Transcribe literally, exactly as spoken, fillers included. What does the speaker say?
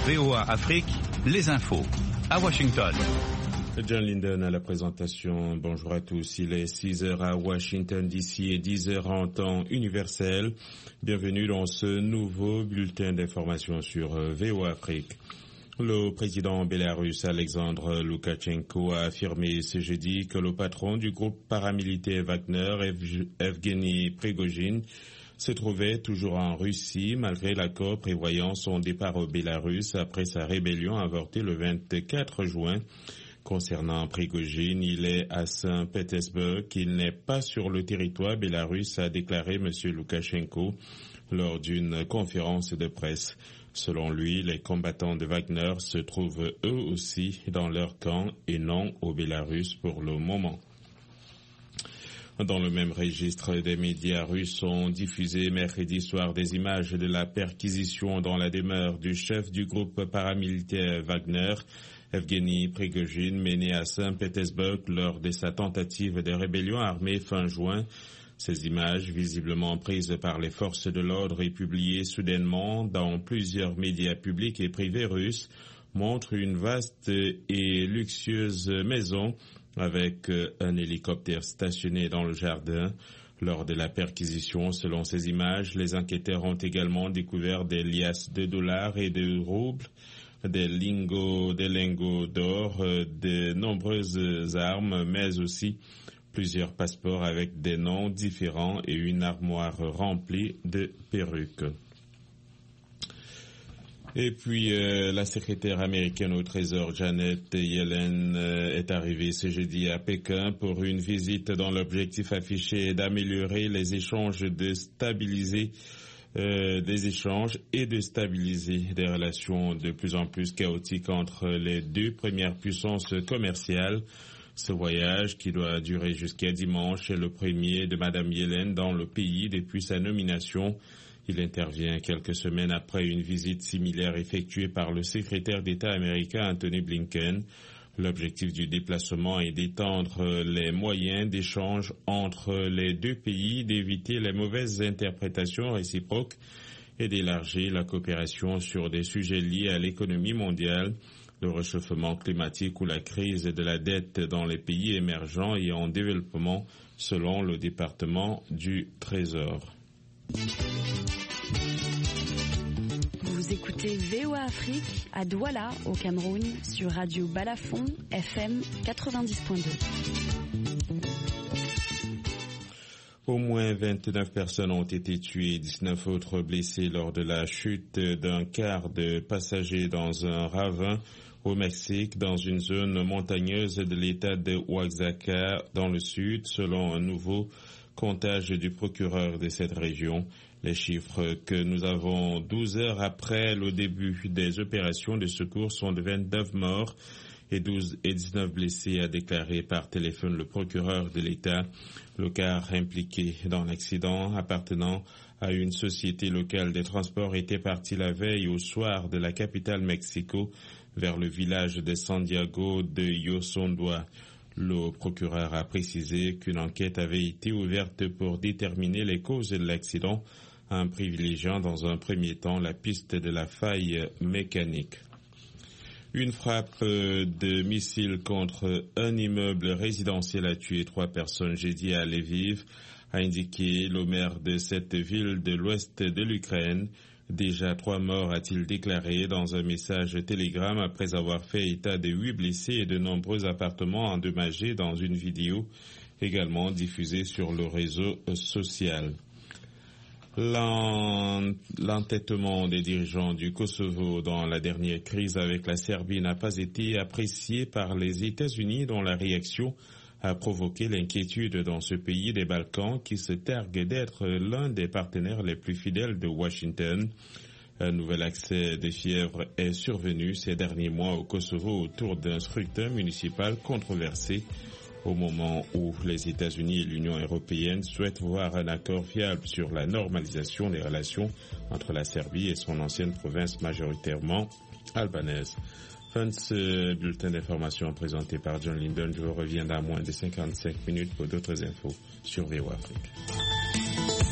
V O A Afrique, les infos. À Washington. John Linden à la présentation. Bonjour à tous. Il est six heures à Washington D C et dix heures en temps universel. Bienvenue dans ce nouveau bulletin d'information sur V O A Afrique. Le président bélarusse Alexandre Loukachenko a affirmé ce jeudi que le patron du groupe paramilitaire Wagner, Evgeny Prigojine, se trouvait toujours en Russie malgré l'accord prévoyant son départ au Bélarus après sa rébellion avortée le vingt-quatre juin. Concernant Prigojine, il est à Saint-Pétersbourg, il n'est pas sur le territoire bélarusse, a déclaré M. Loukachenko lors d'une conférence de presse. Selon lui, les combattants de Wagner se trouvent eux aussi dans leur camp et non au Bélarus pour le moment. Dans le même registre, des médias russes ont diffusé mercredi soir des images de la perquisition dans la demeure du chef du groupe paramilitaire Wagner, Evgeny Prigojine, menée à Saint-Pétersbourg lors de sa tentative de rébellion armée fin juin. Ces images, visiblement prises par les forces de l'ordre et publiées soudainement dans plusieurs médias publics et privés russes, montrent une vaste et luxueuse maison avec un hélicoptère stationné dans le jardin. Lors de la perquisition, selon ces images, les enquêteurs ont également découvert des liasses de dollars et de roubles, des lingots, des lingots d'or, de nombreuses armes, mais aussi plusieurs passeports avec des noms différents et une armoire remplie de perruques. Et puis, euh, la secrétaire américaine au Trésor, Janet Yellen, euh, est arrivée ce jeudi à Pékin pour une visite dont l'objectif affiché est d'améliorer les échanges, de stabiliser euh, des échanges et de stabiliser des relations de plus en plus chaotiques entre les deux premières puissances commerciales. Ce voyage, qui doit durer jusqu'à dimanche, est le premier de Madame Yellen dans le pays depuis sa nomination. Il intervient quelques semaines après une visite similaire effectuée par le secrétaire d'État américain Anthony Blinken. L'objectif du déplacement est d'étendre les moyens d'échange entre les deux pays, d'éviter les mauvaises interprétations réciproques et d'élargir la coopération sur des sujets liés à l'économie mondiale, le réchauffement climatique ou la crise de la dette dans les pays émergents et en développement, selon le département du Trésor. Vous écoutez V O A Afrique à Douala, au Cameroun, sur Radio Balafon, F M quatre-vingt-dix point deux. Au moins vingt-neuf personnes ont été tuées et dix-neuf autres blessées lors de la chute d'un car de passagers dans un ravin au Mexique, dans une zone montagneuse de l'État de Oaxaca, dans le sud, selon un nouveau comptage du procureur de cette région. Les chiffres que nous avons douze heures après le début des opérations de secours sont de vingt-neuf morts et douze et dix-neuf blessés, a déclaré par téléphone le procureur de l'État. Le car impliqué dans l'accident appartenant à une société locale des transports était parti la veille au soir de la capitale Mexico vers le village de Santiago de Yosondua. Le procureur a précisé qu'une enquête avait été ouverte pour déterminer les causes de l'accident, en privilégiant dans un premier temps la piste de la faille mécanique. Une frappe de missile contre un immeuble résidentiel a tué trois personnes jeudi à Lviv, a indiqué le maire de cette ville de l'ouest de l'Ukraine. Déjà trois morts, a-t-il déclaré dans un message Telegram après avoir fait état de huit blessés et de nombreux appartements endommagés dans une vidéo également diffusée sur le réseau social. L'entêtement des dirigeants du Kosovo dans la dernière crise avec la Serbie n'a pas été apprécié par les États-Unis, dont la réaction a provoqué l'inquiétude dans ce pays des Balkans qui se targue d'être l'un des partenaires les plus fidèles de Washington. Un nouvel accès de fièvre est survenu ces derniers mois au Kosovo autour d'un scrutin municipal controversé, au moment où les États-Unis et l'Union européenne souhaitent voir un accord fiable sur la normalisation des relations entre la Serbie et son ancienne province majoritairement albanaise. Fin de ce bulletin d'information présenté par John Linden. Je vous reviens dans moins de cinquante-cinq minutes pour d'autres infos sur V O A Afrique.